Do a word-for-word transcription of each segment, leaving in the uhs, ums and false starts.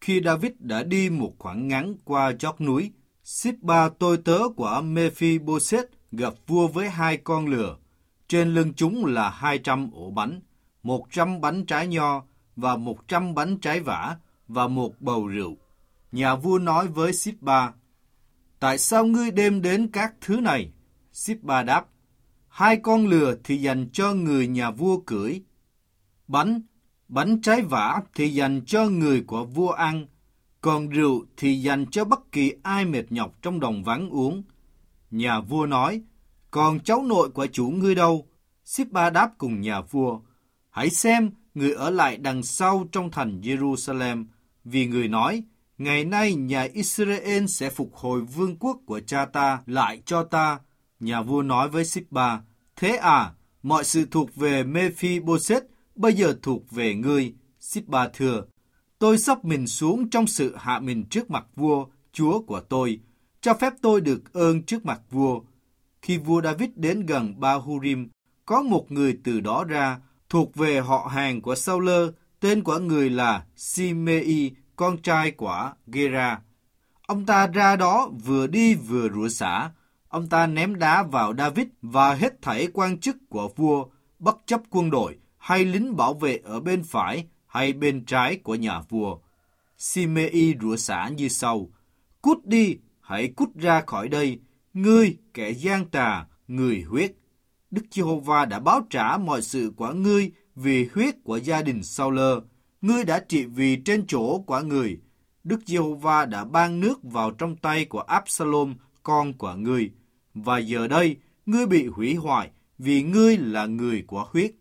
Khi David đã đi một khoảng ngắn qua chót núi, Síp-ba tôi tớ của Mê-phi-bô-sét gặp vua với hai con lừa. Trên lưng chúng là hai trăm ổ bánh, một trăm bánh trái nho và một trăm bánh trái vả và một bầu rượu. Nhà vua nói với Síp-ba: Tại sao ngươi đem đến các thứ này? Síp-ba đáp: Hai con lừa thì dành cho người nhà vua cưỡi. Bánh, bánh trái vả thì dành cho người của vua ăn. Còn rượu thì dành cho bất kỳ ai mệt nhọc trong đồng vắng uống. Nhà vua nói: Còn cháu nội của chủ ngươi đâu? Síp-ba đáp cùng nhà vua: Hãy xem, người ở lại đằng sau trong thành Jerusalem, vì người nói: Ngày nay nhà Israel sẽ phục hồi vương quốc của cha ta lại cho ta. Nhà vua nói với Síp-ba: Thế à, mọi sự thuộc về Mê-phi-bô-sét bây giờ thuộc về ngươi. Síp-ba thưa: Tôi xấp mình xuống trong sự hạ mình trước mặt vua, chúa của tôi. Cho phép tôi được ơn trước mặt vua. Khi vua David đến gần Ba-hu-rim, có một người từ đó ra, thuộc về họ hàng của Sau-lơ, tên của người là Si-mê-y, con trai của Gera. Ông ta ra đó vừa đi vừa rủa xả. Ông ta ném đá vào David và hết thảy quan chức của vua, bất chấp quân đội hay lính bảo vệ ở bên phải hay bên trái của nhà vua. Si-mê-y rủa xả như sau: Cút đi, hãy cút ra khỏi đây, ngươi kẻ gian trà, người huyết. Đức Giê-hô-va đã báo trả mọi sự của ngươi vì huyết của gia đình Sau-lơ. Ngươi đã trị vì trên chỗ của người. Đức Giê-hô-va đã ban nước vào trong tay của Áp-sa-lôm, con của ngươi. Và giờ đây, ngươi bị hủy hoại vì ngươi là người của huyết.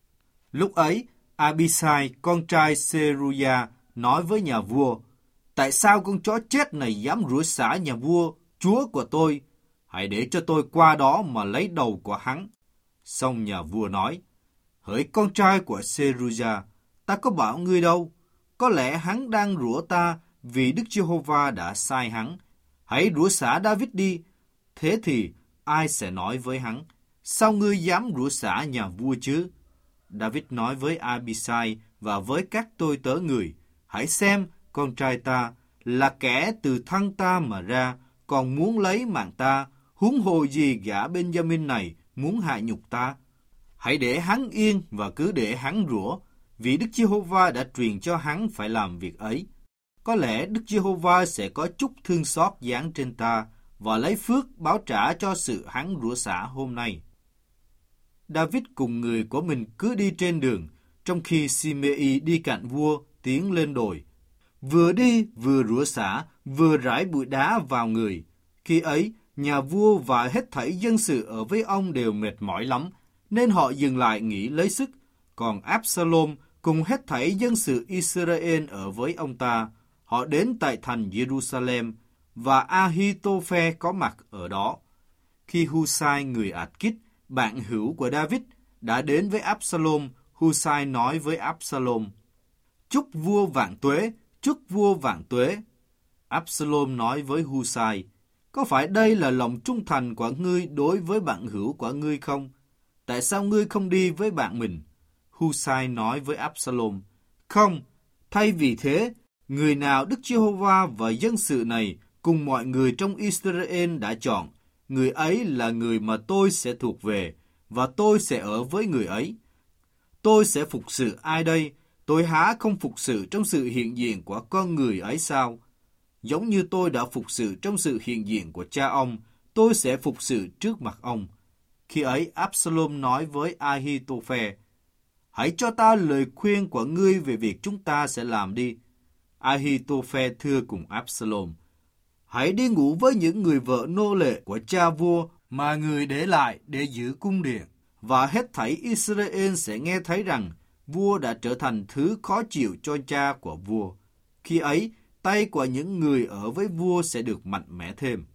Lúc ấy, Abisai, con trai Seruya, nói với nhà vua: Tại sao con chó chết này dám rủa xả nhà vua, chúa của tôi? Hãy để cho tôi qua đó mà lấy đầu của hắn. Xong nhà vua nói: Hỡi con trai của Seruya, ta có bảo ngươi đâu. Có lẽ hắn đang rủa ta vì Đức Giê-hô-va đã sai hắn. Hãy rủa xả David đi. Thế thì ai sẽ nói với hắn: Sao ngươi dám rủa xả nhà vua chứ? David nói với Abisai và với các tôi tớ người: Hãy xem, con trai ta là kẻ từ thân ta mà ra, còn muốn lấy mạng ta, huống hồ gì gã Benjamin này muốn hại nhục ta. Hãy để hắn yên và cứ để hắn rủa, vì Đức Giê-hô-va đã truyền cho hắn phải làm việc ấy. Có lẽ Đức Giê-hô-va sẽ có chút thương xót giáng trên ta và lấy phước báo trả cho sự hắn rủa xả hôm nay. David cùng người của mình cứ đi trên đường, trong khi Si-mê-y đi cạnh vua tiến lên đồi. Vừa đi vừa rủa xả, vừa rải bụi đá vào người. Khi ấy, nhà vua và hết thảy dân sự ở với ông đều mệt mỏi lắm, nên họ dừng lại nghỉ lấy sức. Còn Áp-sa-lôm cùng hết thảy dân sự Israel ở với ông ta, họ đến tại thành Jerusalem, và A-hi-tô-phe có mặt ở đó. Khi Husai người Ạt-kít, bạn hữu của David, đã đến với Áp-sa-lôm, Husai nói với Áp-sa-lôm: Chúc vua vạn tuế, chúc vua vạn tuế. Áp-sa-lôm nói với Husai: Có phải đây là lòng trung thành của ngươi đối với bạn hữu của ngươi không? Tại sao ngươi không đi với bạn mình? Husai nói với Áp-sa-lôm: Không, thay vì thế, người nào Đức Giê-hô-va và dân sự này cùng mọi người trong Israel đã chọn, người ấy là người mà tôi sẽ thuộc về, và tôi sẽ ở với người ấy. Tôi sẽ phục sự ai đây? Tôi há không phục sự trong sự hiện diện của con người ấy sao? Giống như tôi đã phục sự trong sự hiện diện của cha ông, tôi sẽ phục sự trước mặt ông. Khi ấy, Áp-sa-lôm nói với A-hi-tô-phe: Hãy cho ta lời khuyên của ngươi về việc chúng ta sẽ làm đi. A-hi-tô-phe thưa cùng Áp-sa-lôm: Hãy đi ngủ với những người vợ nô lệ của cha vua mà người để lại để giữ cung điện, và hết thảy Israel sẽ nghe thấy rằng vua đã trở thành thứ khó chịu cho cha của vua. Khi ấy, tay của những người ở với vua sẽ được mạnh mẽ thêm.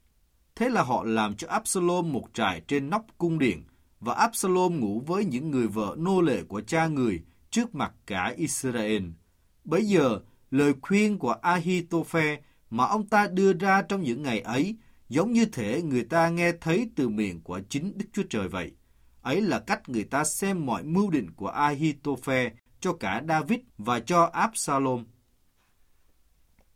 Thế là họ làm cho Áp-sa-lôm một trại trên nóc cung điện, và Áp-sa-lôm ngủ với những người vợ nô lệ của cha người trước mặt cả Israel. Bấy giờ, lời khuyên của A-hi-tô-phe mà ông ta đưa ra trong những ngày ấy giống như thể người ta nghe thấy từ miệng của chính Đức Chúa Trời vậy. Ấy là cách người ta xem mọi mưu định của A-hi-tô-phe cho cả David và cho Áp-sa-lôm.